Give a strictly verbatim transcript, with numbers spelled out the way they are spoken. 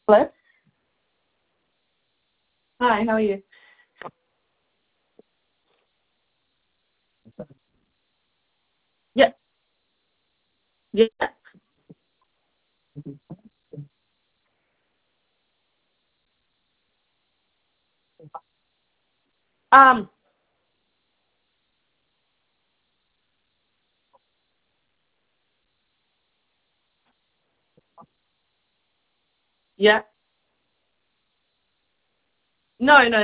Hello? Hi, how are you? Yeah, yeah. Um, yeah. No, no,